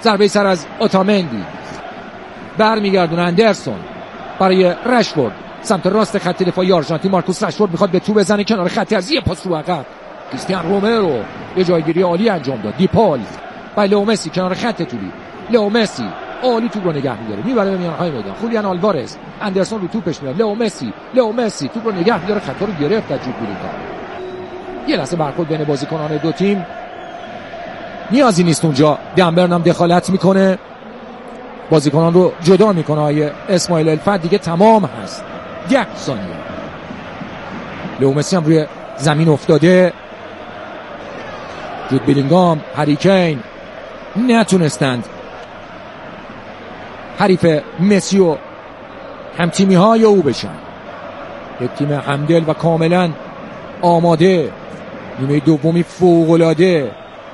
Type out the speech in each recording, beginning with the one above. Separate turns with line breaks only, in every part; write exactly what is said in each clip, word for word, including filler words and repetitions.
ضربه سر از اوتامندی، برمیگردونه اندرسون برای رشفورد سمت راست خط دفاعی آرژانتین. مارکوس رشفورد میخواد به تو بزنه کنار خط از یه پاس رو عقب. کریستیان رومرو یه جایگیری عالی انجام داد. دیپال و لئو مسی کنار خط طولی. لئو مسی عالی توپ رو نگه می‌داره، میبره به میانهای میدان. خولیان آلوارز، اندرسون رو توپش میاد. لئو مسی لئو مسی توپ رو نگه می‌داره، خطا رو گرفت از جود بیلیتا. یه لحظه برخورد بین بازیکنان دو تیم، نیازی نیست اونجا. دنبرن هم دخالت میکنه، بازیکنان رو جدا میکنه. آیه اسماعیل الفت دیگه تمام هست. یک ثانیه لئو مسی هم روی زمین افتاده. جود بیلینگام، هری کین نتونستند حریف مسی و همتیمی های او بشن. یک تیم همدل و کاملا آماده، نیمه دومی فوق‌العاده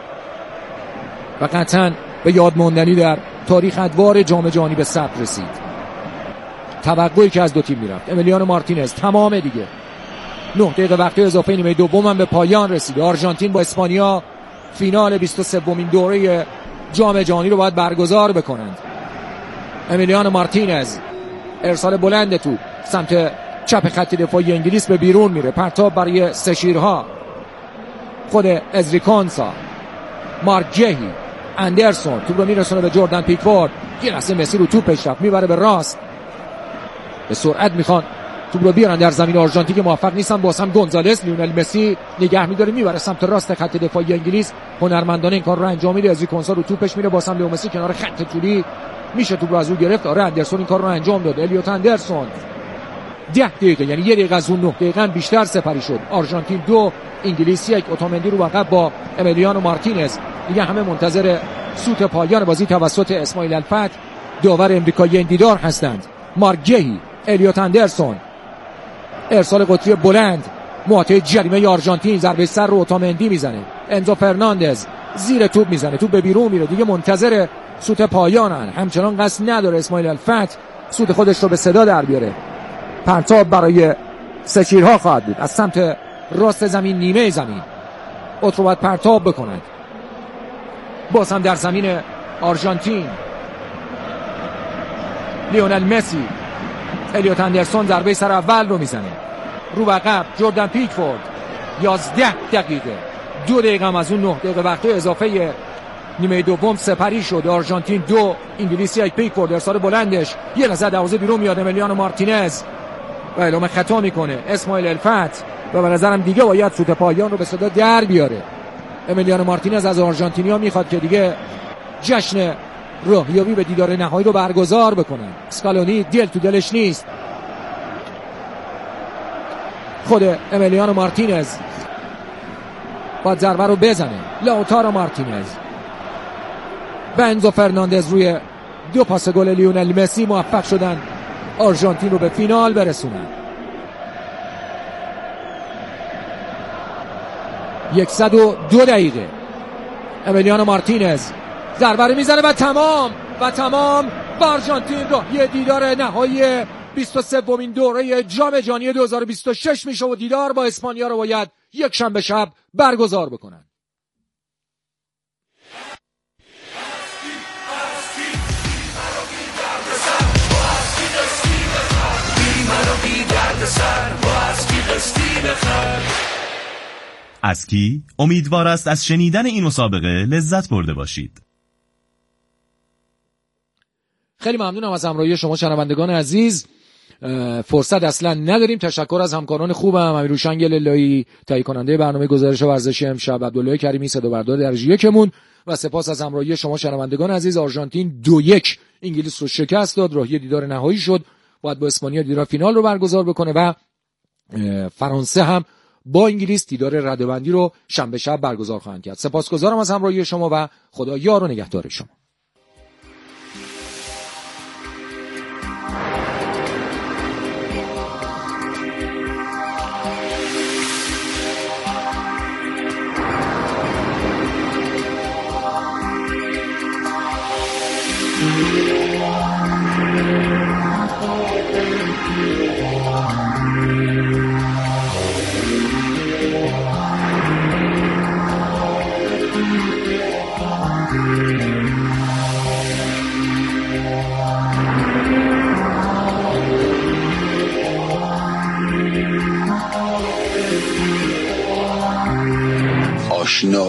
و قطعاً به یاد ماندنی در تاریخ ادوار جام جهانی به ثبت رسید. توقعی که از دو تیم میرفت. امیلیانو مارتینز تمام دیگه. نه دقیقه وقت اضافه نیمه دوم هم به پایان رسید. آرژانتین با اسپانیا فینال بیست و سومین دوره جام جهانی رو باید برگزار بکنند. امیلیانو مارتینز ارسال بلند توپ سمت چپ خط دفاعی انگلیس به بیرون میره. پرتاب برای سشیرها، خود ازریکانسا، مارگهی، اندرسون توپ رو میرسونه به جردن پیکفورد. یه لحظه مسی رو توپش رفت، میبره به راست. به سرعت میخوان توپ رو بیارن در زمین آرژانتین که موفق نیستن. باز هم گونزالز، لیونل مسی نگه میداره، میبره سمت راست خط دفاعی انگلیس. هنرمندانه این کار رو انجام میده. ازریکانسا رو توپش میره، باز هم لئو مسی کنار خط طولی میشه توپ رو از او گرفت. آره اندرسون این کار رو انجام داد. الیوت اندرسون ده دقیقه، یعنی یه دقیقه از اون نه دقیقه بیشتر سپری شد. آرژانتین دو انگلیس یک. اوتامندی رو عقب با امیلیانو مارتینز. دیگه همه منتظر سوت پایان بازی توسط اسماعیل الفت، داور امریکایی این دیدار هستند. مارگهی، الیوت اندرسون، ارسال قطری بلند محاطه جریمه آرژانتین. ضربه سر رو اوتامندی میزنه. انزو فرناندز زیر توپ میزنه، توپ به بیرون میره. دیگه منتظر سوت پایانن. همچنان قصد نداره اسماعیل الفت سوت خودش رو به صدا در بیاره. پرتاب برای سچیرها خواهد بود از سمت راست زمین، نیمه زمین. اوت باید پرتاب بکنند. باز هم در زمین آرژانتین لیونل مسی، الیوت اندرسون ضربه سر اول رو میزنه رو عقب. جردن پیکفورد. یازده دقیقه، دو دقیقه هم از اون نه دقیقه وقت اضافه نیمه دوم سپری شد. آرژانتین دو انگلیسی یک. پیکفورد ارسال بلندش، یه لحظه دروازه بیرون میاد. امیلیانو مارتینز و اعلام خطا میکنه اسماعیل الفت و به نظرم دیگه باید سوت پایان رو به صدا در بیاره. امیلیانو مارتینز از آرژانتینیا میخواد که دیگه جشن راهیابی به دیدار نهایی رو برگزار بکنن. اسکالونی دل تو دلش نیست. خود امیلیانو مارتینز باید ضربه رو بزنه. لاوتارو مارتینز و انزو فرناندز روی دو پاس گل لیونل مسی موفق شدن آرژانتین رو به فینال برسونن. صد و دو دقیقه. امیلیانو مارتینز ضربه رو میزنه و تمام و تمام و آرژانتین رو یه دیدار نهایی بیست و سومین دوره جام جهانی دو هزار و بیست و شش میشه و دیدار با اسپانیا رو باید یک شنبه شب برگزار بکنن.
اسکی امیدوار است از شنیدن این مسابقه لذت برده باشید.
خیلی ممنونم از همراهی شما شنوندگان عزیز. فرصت اصلا نداریم. تشکر از همکاران خوبم، امیرهوشنگ للهی تهیه کننده برنامه گزارش ورزشی امشب، عبدالله کریمی صدا بردار درجه یکمون و سپاس از همراهی شما شنوندگان عزیز. آرژانتین دو یک انگلیس رو شکست داد، راهی دیدار نهایی شد. باید با اسپانیا دیدار فینال رو برگزار بکنه و فرانسه هم با انگلیس دیدار رده‌بندی رو شنبه شب برگزار خواهند کرد. سپاسگزارم از همراهی شما و خدا یار و نگهدار شما.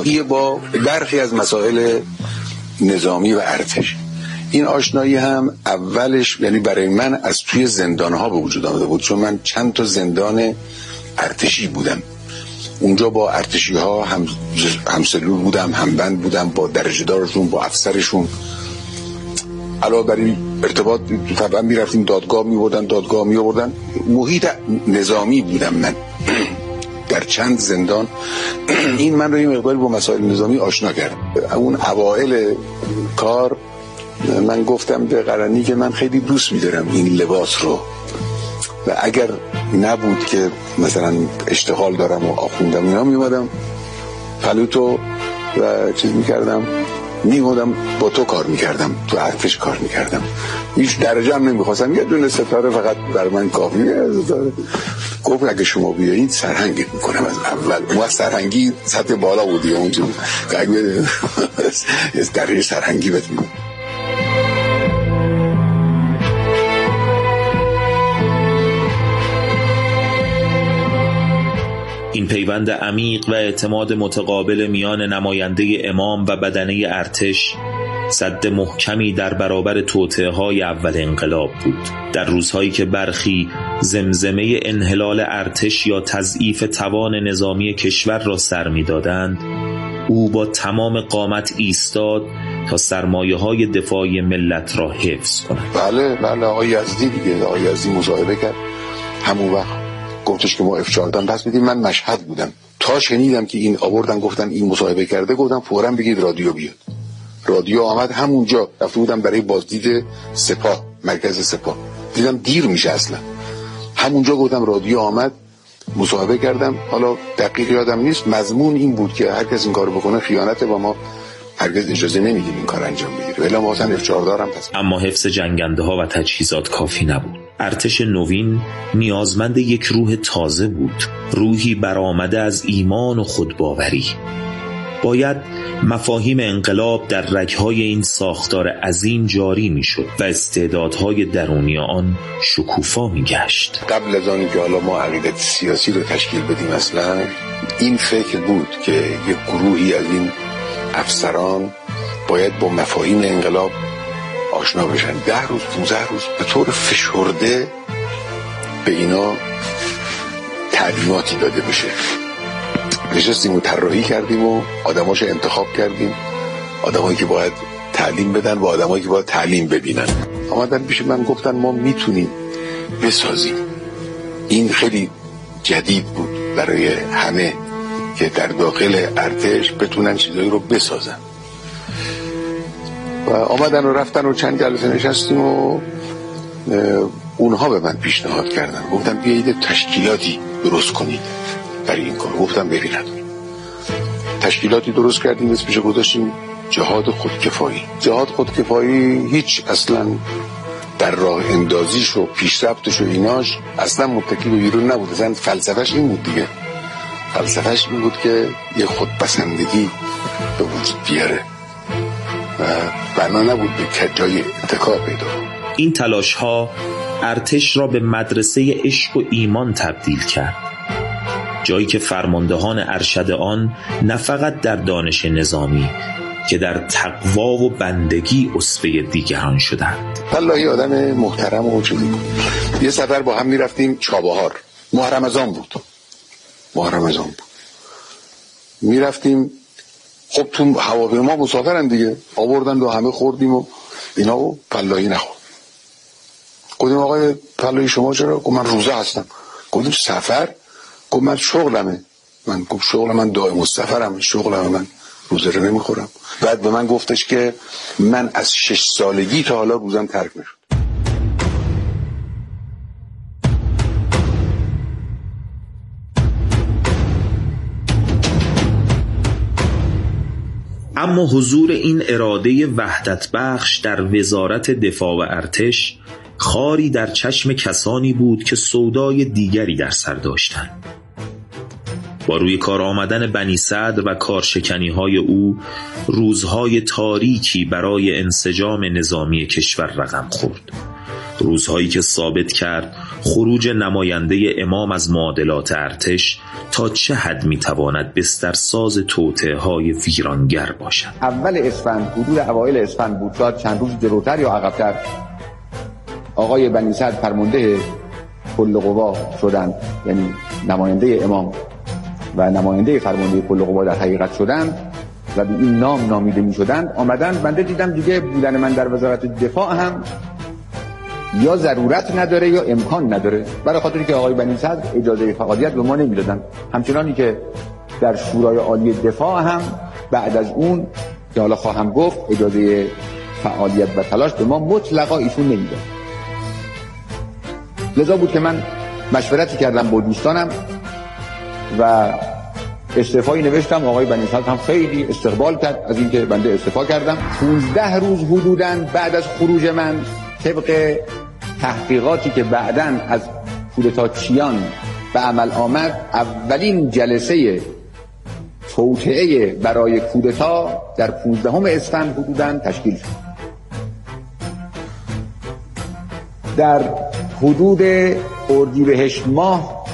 آشنایی با برخی از مسائل نظامی و ارتش. این آشنایی هم اولش یعنی برای من از توی زندانها به وجود آمده بود، چون من چند تا زندان ارتشی بودم. اونجا با ارتشی ها هم همسلول بودم، همبند بودم، با درجه دارشون، با افسرشون. علاوه بر این ارتباط طبعا میرفتیم دادگاه میبردن دادگاه میبردن محیط نظامی بودم من در چند زندان. این من رو یه مقداری با مسائل نظامی آشنا کرد. اون اوائل کار من گفتم به قرنی که من خیلی دوست می‌دارم این لباس رو و اگر نبود که مثلا اشتغال دارم و آخوندم اینا میومدم پلوتو و چیز میکردم میومدم با تو کار میکردم، تو ارتش کار میکردم. هیچ درجه هم نمیخواستم، یه دونه ستاره فقط بر من کافیه. گفت اگه شما بیایید سرهنگت میکنم از اول. ما سرهنگی سطح بالا بودی اونجا که اگه درجه سرهنگی بهت میدم.
این پیوند عمیق و اعتماد متقابل میان نماینده امام و بدنه ارتش سد محکمی در برابر توطئه‌های اول انقلاب بود. در روزهایی که برخی زمزمه انحلال ارتش یا تضعیف توان نظامی کشور را سر می‌دادند، او با تمام قامت ایستاد تا سرمایه‌های دفاعی ملت را حفظ کند.
بله بله آقای یزدی دیگه، آقای یزدی مصاحبه کرد همون وقت گفتش که ما اف چهارده پس میدیم. من مشهد بودم تا شنیدم که این آوردن گفتن این مصاحبه کرده، گفتم فوراً بگید رادیو بیاد. رادیو آمد، همونجا رفته بودم برای بازدید سپاه، مرکز سپاه. دیدم دیر میشه اصلا، همونجا گفتم رادیو آمد، مصاحبه کردم. حالا دقیق یادم نیست، مضمون این بود که هر کس این کارو بکنه خیانته و ما هرگز اجازه نمیدیم این کار انجام بگیره. ولی ما اصلا اف چهارده هم پس.
اما حفظ جنگنده ها و تجهیزات کافی نبود. ارتش نوین نیازمند یک روح تازه بود، روحی برآمده از ایمان و خودباوری. باید مفاهیم انقلاب در رگهای این ساختار عظیم جاری میشد و استعدادهای درونی آن شکوفا میگشت.
قبل از آنی که حالا ما عقیدت سیاسی رو تشکیل بدیم اصلا این فکر بود که یک گروهی از این افسران باید با مفاهیم انقلاب آشنا بشن. ده روز پونزده روز به طور فشرده به اینا تعلیماتی داده بشه. نشستیم و طراحی کردیم و آدماشو انتخاب کردیم، آدمایی که باید تعلیم بدن و آدمایی که باید تعلیم ببینن. آمدن پیش من گفتن ما میتونیم بسازیم. این خیلی جدید بود برای همه که در داخل ارتش بتونن چیزایی رو بسازن. و آمدن و رفتن و چند جلسه نشستیم و اونها به من پیشنهاد کردن، گفتن بیایید تشکیلاتی درست کنید برای این کار. گفتم بری نداریم. تشکیلاتی درست کردیم، اسمش گذاشتیم جهاد خودکفایی. جهاد خودکفایی هیچ اصلا در راه اندازیش و پیشرفتش و ایناش اصلا متکی به بیرون نبود. اصلا فلسفهش این بود دیگه، فلسفهش این بود که یه خودپسندگی به وجود بیاره و بنا نبود به جای اتکا پیدا.
این تلاش ها ارتش را به مدرسه عشق و ایمان تبدیل کرد، جایی که فرماندهان ارشد آن نه فقط در دانش نظامی که در تقوا و بندگی اسوه دیگران شدند.
والله آدم محترم و چیزی بود. یه سفر با هم میرفتیم چابهار، ماه رمضان بود ماه رمضان بود میرفتیم. خب تو هواپیما مسافرن دیگه، آوردن و همه خوردیم و اینا و پلایی نخورد. گفتیم آقای پلایی شما چرا؟ گفت من روزه هستم. گفتیم سفر؟ گفت من شغلمه. من گفت شغل من دائم السفرم، شغلمه، من روزه رو نمیخورم. بعد به من گفتش که من از شش سالگی تا حالا روزم ترک نشد.
اما حضور این اراده وحدت بخش در وزارت دفاع و ارتش خاری در چشم کسانی بود که سودای دیگری در سر داشتند. با روی کار آمدن بنی صدر و کارشکنی های او روزهای تاریکی برای انسجام نظامی کشور رقم خورد. روزهایی که ثابت کرد خروج نماینده امام از معادلات ارتش تا چه حد میتواند بسترساز توطئه‌های ویرانگر باشد.
اول اسفند، حدود اوایل اسفند بود، شاید چند روز جلوتر یا عقب‌تر، آقای بنی سعد فرمانده کل قوا شدند، یعنی نماینده امام و نماینده فرمانده کل قوا در حقیقت شدند و به این نام نامیده می شدند. آمدن، بنده دیدم دیگه بودن من در وزارت دفاع هم یا ضرورت نداره یا امکان نداره، برای خاطری که آقای بنی صدر اجازه فعالیت به ما نمیدادن. همچنانی که در شورای عالی دفاع هم بعد از اون که حالا خواهم گفت اجازه فعالیت و تلاش به ما مطلقا ایشون نمیداد. لذا بود که من مشورتی کردم با دوستانم و استعفایی نوشتم. آقای بنی صدر هم خیلی استقبال کرد از اینکه بنده استعفا کردم. پانزده روز حدوداً بعد از خروج من، طبق تحقیقاتی که بعداً از کودتاچیان به عمل آمد، اولین جلسه توطئه برای کودتا در پانزدهم اسفند حدوداً تشکیل شد. در حدود اردیبهشت ماه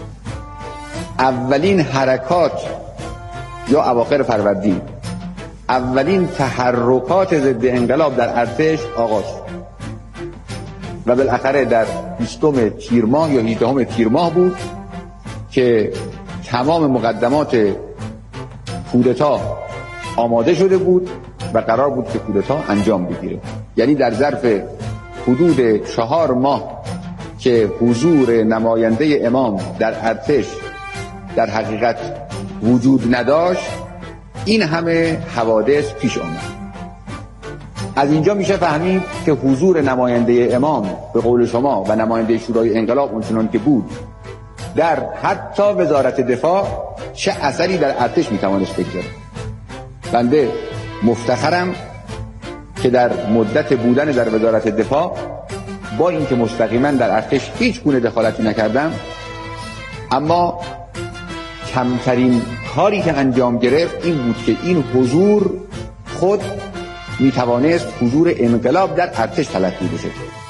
اولین حرکات یا اواخر فروردین اولین تحرکات ضد انقلاب در ارتش آغاز شد و بالاخره در بیستم تیر ماه یا هجدهم تیر ماه بود که تمام مقدمات کودتا آماده شده بود و قرار بود که کودتا انجام بگیره. یعنی در ظرف حدود چهار ماه که حضور نماینده امام در ارتش در حقیقت وجود نداشت، این همه حوادث پیش آمد. از اینجا میشه فهمید که حضور نماینده امام به قول شما و نماینده شورای انقلاب اونچنان که بود در حتی وزارت دفاع چه اثری در ارتش میتوانست بگذاره. بنده مفتخرم که در مدت بودن در وزارت دفاع با اینکه مستقیما در ارتش هیچ گونه دخالتی نکردم، اما کمترین کاری که انجام گرفت این بود که این حضور خود میتوانست حضور انقلاب در ارتش تلقی بشه.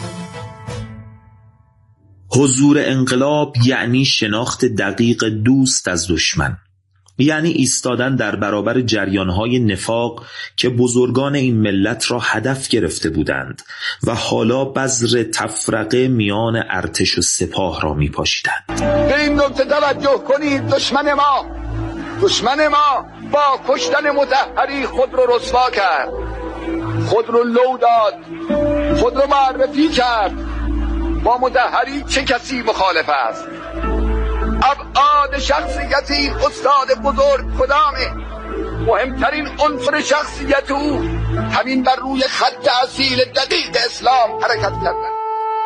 حضور انقلاب یعنی شناخت دقیق دوست از دشمن، یعنی ایستادن در برابر جریانهای نفاق که بزرگان این ملت را هدف گرفته بودند و حالا بذر تفرقه میان ارتش و سپاه را می پاشیدند.
به این نکته توجه کنید، دشمن ما دشمن ما با کشتن مطهری خود رو رسوا کرد، خود رو لو داد، خود رو معرفی کرد. با مطهری چه کسی مخالف است؟ ابعاد شخصیتی استاد بزرگ کدامه؟ مهمترین عنصر شخصیت او همین بر روی خط اصیل دقیق اسلام حرکت کردن.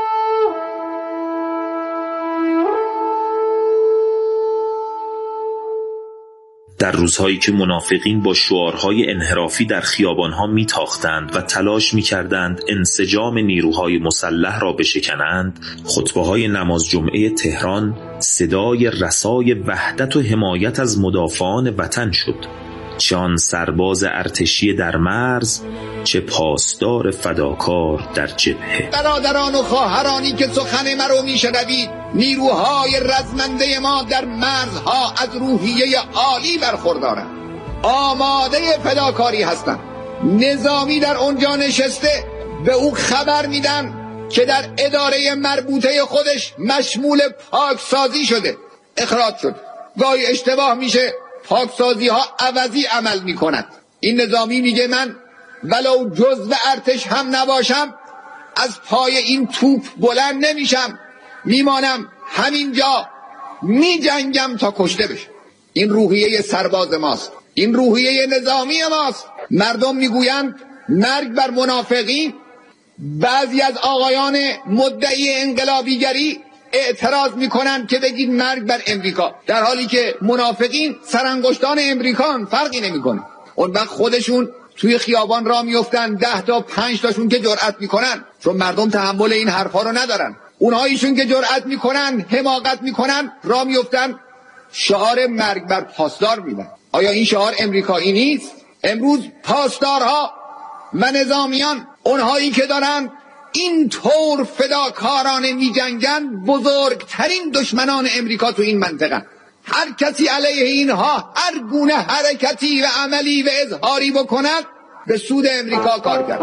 در روزهایی که منافقین با شعارهای انحرافی در خیابانها میتاختند و تلاش میکردند انسجام نیروهای مسلح را بشکنند، خطبه‌های نماز جمعه تهران صدای رسای وحدت و حمایت از مدافعان وطن شد، چه آن سرباز ارتشی در مرز، چه پاسدار فداکار در جبهه.
برادران و خواهرانی که سخن مرا میشنوید، نیروهای رزمنده ما در مرزها از روحیه عالی برخوردارند، آماده فداکاری هستند. نظامی در اونجا نشسته به او خبر میدن که در اداره مربوطه خودش مشمول پاکسازی شده، اخراج شد. گاهی اشتباه میشه، پاکسازی ها عوضی عمل میکند. این نظامی میگه من ولو جزو ارتش هم نباشم از پای این توپ بلند نمیشم، میمانم همینجا میجنگم تا کشته بشه. این روحیه سرباز ماست، این روحیه نظامی ماست. مردم میگویند مرگ بر منافقین. بعضی از آقایان مدعی انقلابیگری اعتراض میکنن که بگید مرگ بر امریکا، در حالی که منافقین سرانگشتان امریکان، فرقی نمیکنه. اون وقت خودشون توی خیابان را میفتن، ده تا پنج تاشون که جرأت میکنن، چون مردم تحمل این حرفا رو ندارن. اونهایشون که جرأت میکنن، حماقت میکنن، را میفتن شعار مرگ بر پاسدار میدن. آیا این شعار امریکایی نیست؟ امروز پاسدارها و نظامیان، اونهایی که دارن این طور فداکارانه می جنگن بزرگترین دشمنان امریکا تو این منطقه. هر کسی علیه اینها هر گونه حرکتی و عملی و اظهاری بکند به سود امریکا کار کرد.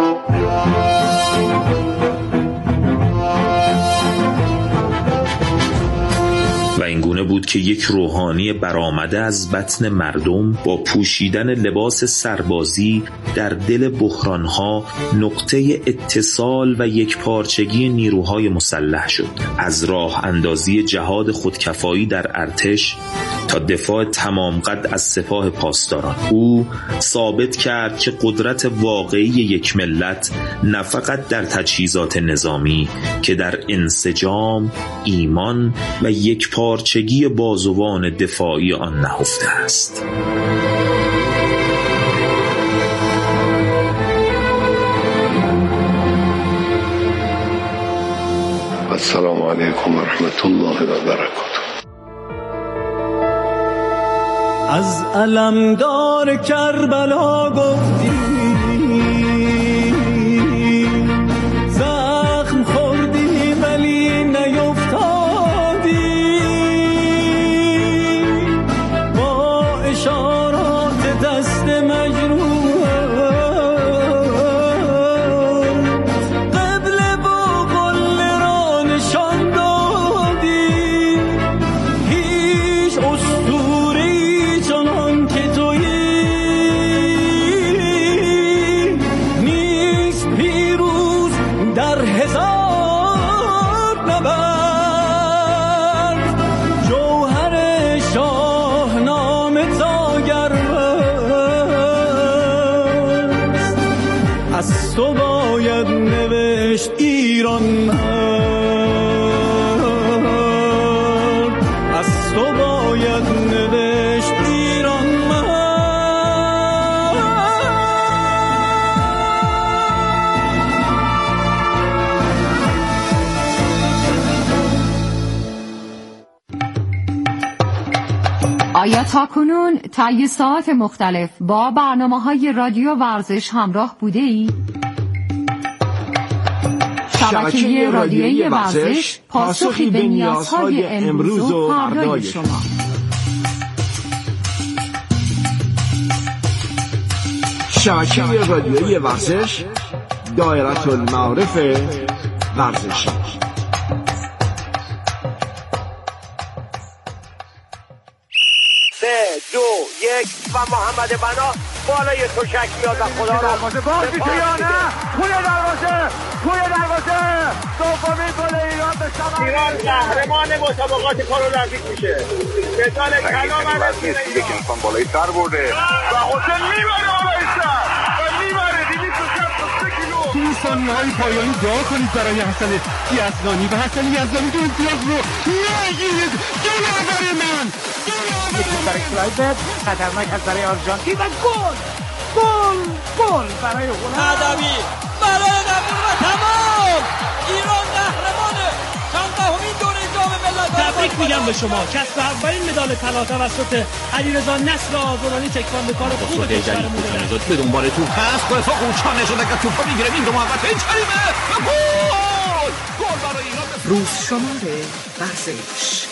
و اینگونه بود که یک روحانی برآمده از بطن مردم با پوشیدن لباس سربازی در دل بحرانها نقطه اتصال و یک پارچگی نیروهای مسلح شد. از راه اندازی جهاد خودکفایی در ارتش تا دفاع تمام قد از سپاه پاسداران، او ثابت کرد که قدرت واقعی یک ملت نه فقط در تجهیزات نظامی که در انسجام، ایمان و یک پارچگی بازوان دفاعی آن نهفته است.
السلام علیکم و رحمت الله و برکاته.
از علمدار کربلا گفتی، زخم خوردی ولی نیفتادی، با اشارات دست مجروح قبل با قله را نشان دادی. هیچ اسطوره‌ای چنان که تویی نیست پیروز در هزار نبرد. جوهر شاهنامه تا گرمست، از تو باید نوشت ایران مرد، از تو باید نوشت ایران مرد.
آیا تاکنون طی ساعات مختلف با برنامه‌های رادیو ورزش همراه بوده ای؟ شبکه رادیویی ورزش پاسخی به نیازهای امروز و فردای شما.
شبکه رادیویی ورزش، دایره المعارف ورزشی.
سه دو یک و محمد بنا بالای تشک میاد و خدا را دروازه باز میشه یا نه؟ توی دروازه توی دروازه دومین گل ایران به ثمر. ایران قهرمان مسابقات پارالمپیک میشه. مثال کلام علیه یک انسان بالای سر برده و حسین میبره بالای سر و میبره دویست و شصت و سه کیلو.
تو ثانیه‌های پایانی دعا کنید برای حسن یزدانی و حسن یزدانی که امتیاز رو نگیرید. جلوبر من
یکی برای کلایبت خطرناک هست برای آرژانتین و گل گل گل برای هلند. ادبی برای نبود و تمام. ایران قهرمانه. چندمین دوره جام ملت‌ها.
تبریک میگم به شما. کسب اولین مدال طلا توسط علیرضا نصر آزادانی تکواندوکار خوب کشورمون بود.
به دنبال توپ هست، با اتفاق اوچان نشده که توپو میگیره این دو محوطه این چریمه گل گل برای ایران.
روز شماره ورزش.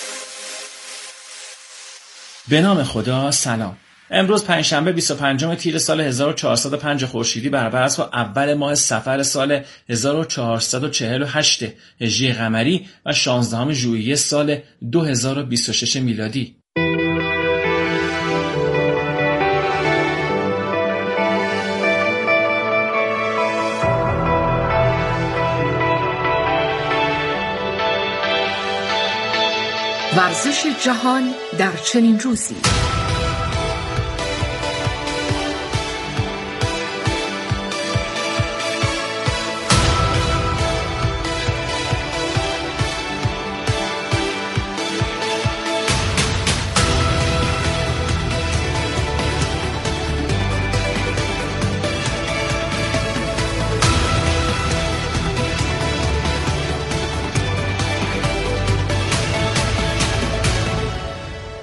به نام خدا. سلام. امروز پنجشنبه بیست و پنجم تیر سال هزار و چهارصد و پنج خورشیدی برابر است با اول ماه صفر سال هزار و چهارصد و چهل و هشت هجری قمری و شانزدهم ژوئیه سال دو هزار و بیست و شش میلادی.
ورزش جهان در چنین روزی.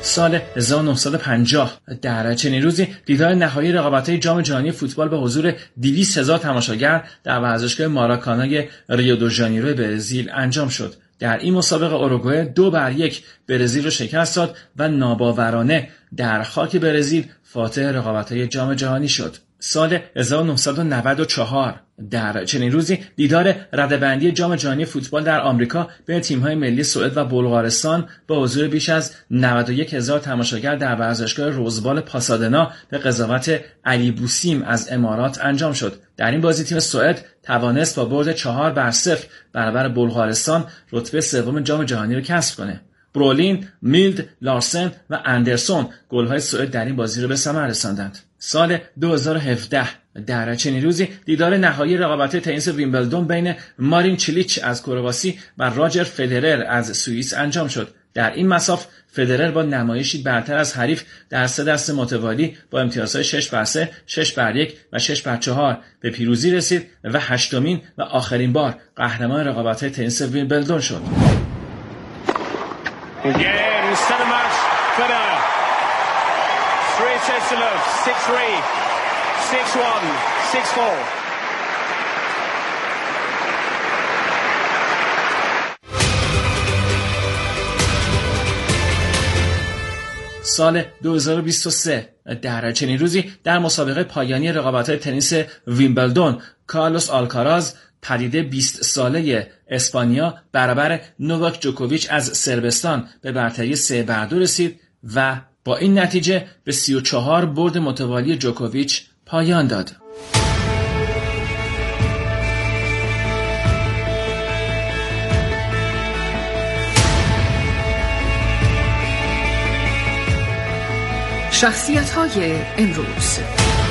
سال هزار و نهصد و پنجاه در چنین روزی دیدار نهایی رقابت‌های جام جهانی فوتبال به حضور دویست هزار تماشاگر در ورزشگاه ماراکانای ریو دو ژانیرو برزیل انجام شد. در این مسابقه اوروگوئه دو بر یک برزیل رو شکست داد و ناباورانه در خاک برزیل فاتح رقابت‌های جام جهانی شد. سال هزار و نهصد و نود و چهار در چنین روزی دیدار رده‌بندی جام جهانی فوتبال در آمریکا بین تیم‌های ملی سوئد و بلغارستان با حضور بیش از نود و یک هزار تماشاگر در ورزشگاه روزبال پاسادنا به قضاوت علی بوسیم از امارات انجام شد. در این بازی تیم سوئد توانست با برد چهار بر صفر برابر بلغارستان رتبه سوم جام جهانی را کسب کنه. برولین، میلد، لارسن و اندرسون گل‌های سوئد در این بازی را به ثمر رساندند. سال دو هزار و هفده در چنین روزی دیدار نهایی رقابت تنیس ویمبلدون بین مارین چیلیچ از کرواسی و راجر فدرر از سوئیس انجام شد. در این مساف فدرر با نمایشی برتر از حریف در سه دست متوالی با امتیازهای شش بر سه، شش بر یک و شش بر چهار به پیروزی رسید و هشتمین و آخرین بار قهرمان رقابت تنیس ویمبلدون شد.
Again, instead of match, Federer. Three sets to love. six three, six one, six four.
سال دو هزار و بیست و سه در چنین روزی در مسابقه پایانی رقابت‌های تنیس ویمبلدون کارلوس آلکاراز پدیده بیست ساله اسپانیا برابر نوواک جوکوویچ از صربستان به برتری سه بر دو رسید و با این نتیجه به سی و چهار برد متوالی جوکوویچ پایان داد.
شخصیت‌های امروز.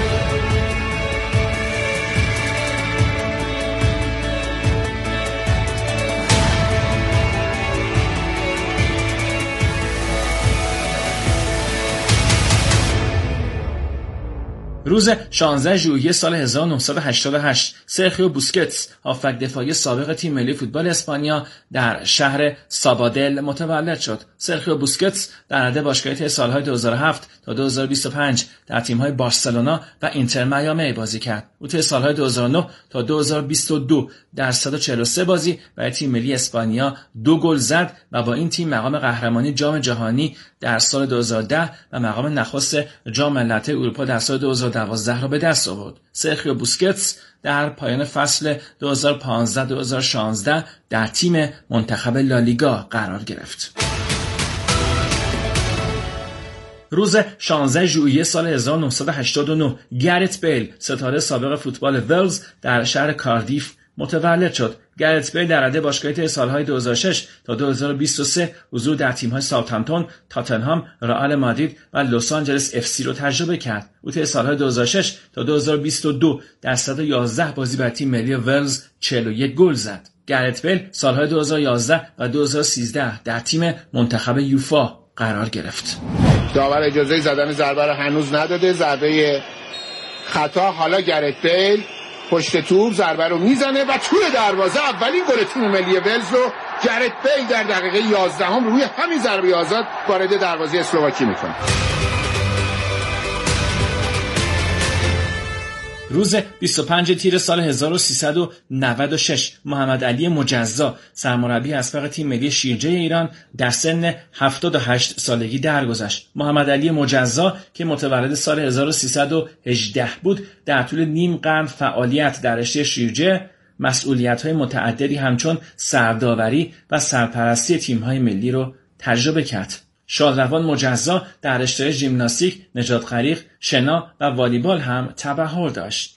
روز شانزده ژوئیه سال هزار و نهصد و هشتاد و هشت سرخیو بوسکتس هافبک دفاعی سابق تیم ملی فوتبال اسپانیا در شهر سابادل متولد شد. سرخیو بوسکتس در عرضه باشگاهی سالهای دو هزار و هفت تا دو هزار و بیست و پنج در تیم‌های بارسلونا و اینتر میامی بازی کرد. او طی سالهای دو هزار و نه تا دو هزار و بیست و دو در صد و چهل و سه بازی برای تیم ملی اسپانیا دو گل زد و با این تیم مقام قهرمانی جام جهانی در سال دو هزار و ده و مقام نخست جام ملت‌های اروپا در سال دو هزار و دوازده را به دست آورد. سرخیو بوسکتس در پایان فصل دو هزار و پانزده دو هزار و شانزده در تیم منتخب لالیگا قرار گرفت. روز شانزده ژوئیه سال هزار و نهصد و هشتاد و نه گرت بیل ستاره سابق فوتبال ولز در شهر کاردیف متولد شد. گرت بیل در عرضه باشگاهی سالهای دو هزار و شش تا دو هزار و بیست و سه حضور در تیم‌های ساوثهمپتون، تاتنهام، رئال مادرید و لس آنجلس اف سی را تجربه کرد. او طی سالهای دو هزار و شش تا دو هزار و بیست و دو در صد و یازده بازی برای تیم ملی ولز چهل و یک گل زد. گرت بیل سالهای دو هزار و یازده و دو هزار و سیزده در تیم منتخب یوفا قرار گرفت.
داور اجازه زدن ضربه را هنوز نداده. ضربه خطا. حالا گرت بیل پشت توپ ضربه رو میزنه و توی دروازه اولین گل تیم ملی ولز رو گرت بیل در دقیقه یازدهم روی همین ضربه آزاد وارد دروازه اسلواکی میکنه.
روز بیست و پنج تیر سال هزار و سیصد و نود و شش محمد علی مجزا سرمربی اسبق تیم ملی شیرجه ایران در سن هفتاد و هشت سالگی درگذشت. محمد علی مجزا که متولد سال هزار و سیصد و هجده بود در طول نیم قرن فعالیت در رشته شیرجه مسئولیت‌های متعددی همچون سرداوری و سرپرستی تیم‌های ملی رو تجربه کرد. شادروان مجزا در رشته ژیمناستیک، نجات غریق، شنا و والیبال هم تبحر داشت.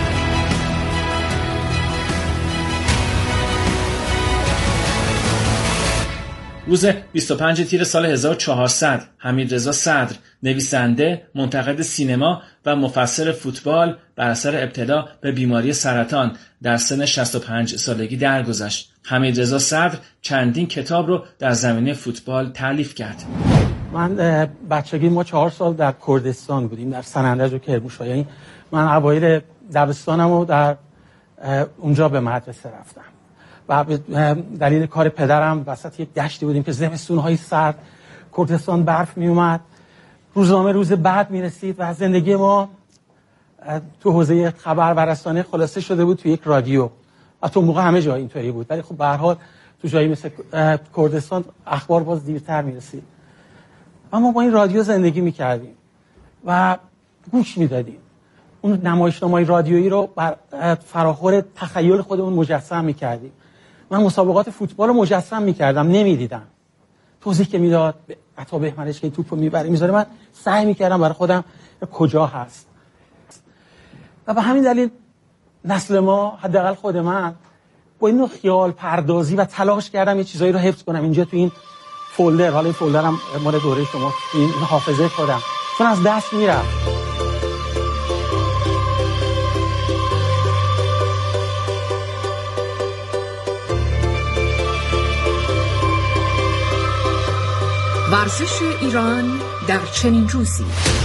روز بیست و پنج تیر سال هزار و چهارصد حمیدرضا صدر نویسنده، منتقد سینما و مفسر فوتبال بر اثر ابتلا به بیماری سرطان در سن شصت و پنج سالگی درگذشت. حمیدرضا صدر چندین کتاب رو در زمینه فوتبال تالیف کرد.
من بچگی ما چهار سال در کردستان بودیم، در سنندج و کرمانشاه. یعنی من اوایل دبستانمو در اونجا به مدرسه رفتم و به دلیل کار پدرم وسط یک دشتی بودیم که زمستون‌های سرد کردستان برف می اومد، روزنامه روز بعد می رسید و زندگی ما تو حوزه خبر و رسانه خلاصه شده بود تو یک رادیو. و تو موقع همه جا اینطوری بود، ولی خب به هر حال تو جایی مثل کردستان اخبار باز دیرتر می رسید. اما با این رادیو زندگی می کردیم و گوش می دادیم. اون نمایشنامه‌های رادیویی رو بر فراخور تخیل خودمون مجسم می کردیم. من مسابقات فوتبال رو مجسم می کردم، نمی دیدم. توضیح که میداد عطا بهمنش که توپو میبره میذاره، من سعی میکردم برای خودم کجا هست. و به همین دلیل نسل ما، حداقل خود من، با این خیال پردازی و تلاش کردم یه چیزایی رو حفظ کنم اینجا تو این فولدر. حالا این فولدرم مال دوره شما، این حافظه خودم، چون از دست میرفت.
ورزش ایران در چنین روزی.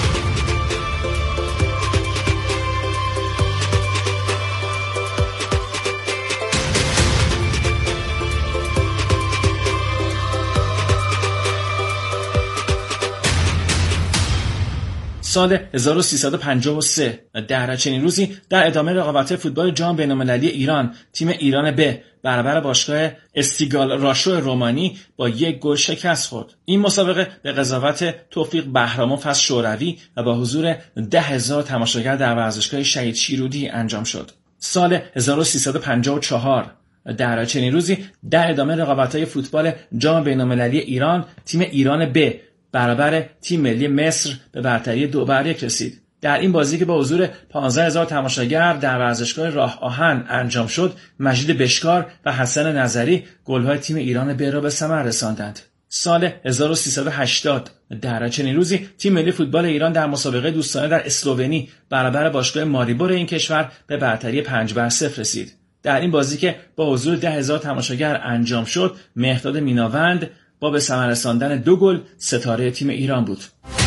سال هزار و سیصد و پنجاه و سه در چنین روزی در ادامه رقابت فوتبال جام بین‌المللی ایران، تیم ایران ب برابر باشگاه استیگال راشو رومانی با یک گل شکست خورد. این مسابقه به قضاوت توفیق بهراموف از شوروی و با حضور ده هزار تماشاگر در ورزشگاه شهید شیرودی انجام شد. سال هزار و سیصد و پنجاه و چهار در چنین روزی در ادامه رقابت‌های فوتبال جام بین‌المللی ایران، تیم ایران ب برابر تیم ملی مصر به برتری دو بر یک رسید. در این بازی که با حضور پانزده هزار تماشاگر در ورزشگاه راه آهن انجام شد، مجید بشکار و حسن نظری گل‌های تیم ایران ب را به ثمر رساندند. سال هزار و سیصد و هشتاد در چنین روزی تیم ملی فوتبال ایران در مسابقه دوستانه در اسلوونی برابر باشگاه ماریبور این کشور به برتری پنج بر صفر رسید. در این بازی که با حضور ده هزار تماشاگر انجام شد، مهرداد میناوند با به ثمر رساندن دو گل ستاره تیم ایران بود.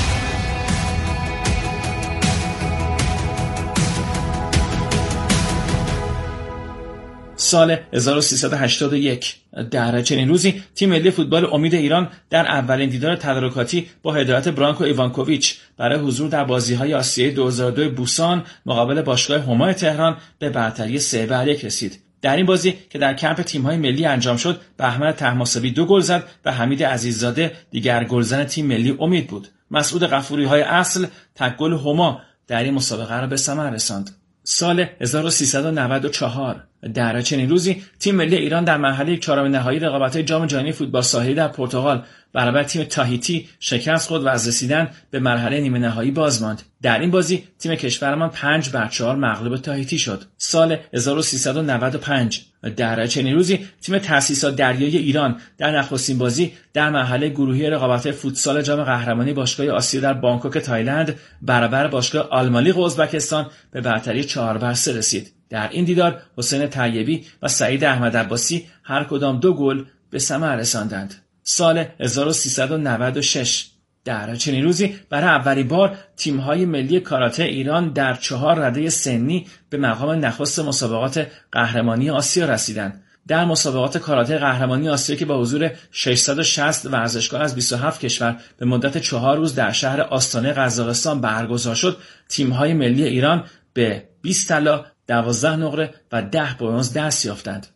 سال هزار و سیصد و هشتاد و یک در چنین روزی تیم ملی فوتبال امید ایران در اولین دیدار تدارکاتی با هدایت برانکو ایوانکوویچ برای حضور در بازی‌های آسیایی دو هزار و دو بوسان مقابل باشگاه هما تهران به برتری سه بر یک رسید. در این بازی که در کمپ تیم‌های ملی انجام شد، بهمن طهماسبی دو گل زد و حمید عزیززاده دیگر گلزن تیم ملی امید بود. مسعود غفوری‌های اصل تک گل هما در این مسابقه را به ثمر رساند. سال هزار و سیصد و نود و چهار در چنین روزی تیم ملی ایران در مرحله چهارم نهایی رقابت‌های جام جهانی فوتبال ساحلی در پرتغال برابر تیم تاهیتی شکست خورد و از رسیدن به مرحله نیمه نهایی باز ماند. در این بازی تیم کشورمان پنج بر چهار مغلوب تاهیتی شد. سال هزار و سیصد و نود و پنج در چنین روزی تیم تأسیسات دریایی ایران در نخستین بازی در مرحله گروهی رقابت‌های فوتسال جام قهرمانی باشگاه آسیا در بانکوک تایلند برابر باشگاه آلمالیق ازبکستان به برتری چهار بر سه رسید. در این دیدار حسین طیبی و سعید احمد عباسی هر کدام دو گل به ثمر رساندند. سال هزار و سیصد و نود و شش در چنین روزی برای اولین بار تیم‌های ملی کاراته ایران در چهار رده سنی به مقام نخست مسابقات قهرمانی آسیا رسیدند. در مسابقات کاراته قهرمانی آسیا که با حضور ششصد و شصت ورزشکار از بیست و هفت کشور به مدت چهار روز در شهر آستانه قزاقستان برگزار شد، تیم‌های ملی ایران به بیست طلا، دوازده نقره و ده برنز دست یافتند.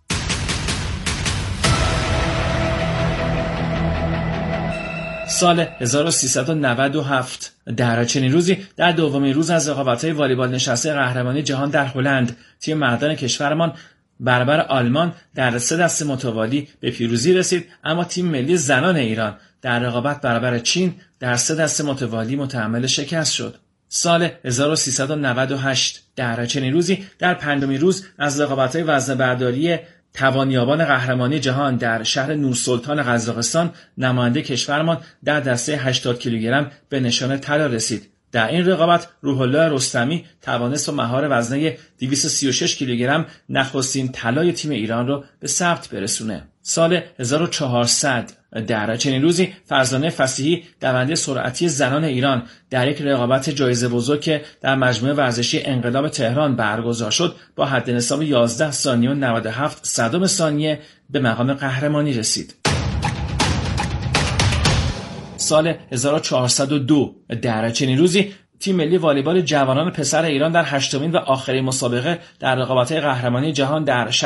سال هزار و سیصد و نود و هفت در چنین روزی در دومین روز از رقابت‌های والیبال نشسته قهرمانی جهان در هلند، تیم مردان کشورمان برابر آلمان در سه دست متوالی به پیروزی رسید، اما تیم ملی زنان ایران در رقابت برابر چین در سه دست متوالی متحمل شکست شد. سال هزار و سیصد و نود و هشت در چنین روزی در پنجمین روز از رقابت‌های وزنه‌برداری توانیابان قهرمانی جهان در شهر نورسلطان قزاقستان نماینده کشورمان در دسته هشتاد کیلوگرم به نشان طلا رسید. در این رقابت روح الله رستمی توانست با مهار وزنه دویست و سی و شش کیلوگرم نخستین طلای تیم ایران را به ثبت برسونه. سال هزار و چهارصد در چنین روزی فرزانه فصیحی دونده سرعتی زنان ایران در یک رقابت جایزه بزرگ که در مجموعه ورزشی انقلاب تهران برگزار شد با حد نصاب یازده ثانیه و نود و هفت صدم ثانیه به مقام قهرمانی رسید. سال هزار و چهارصد و دو. در چنین روزی تیم ملی والیبال جوانان پسر ایران در هشتمین و آخرین مسابقه در رقابت‌های قهرمانی جهان در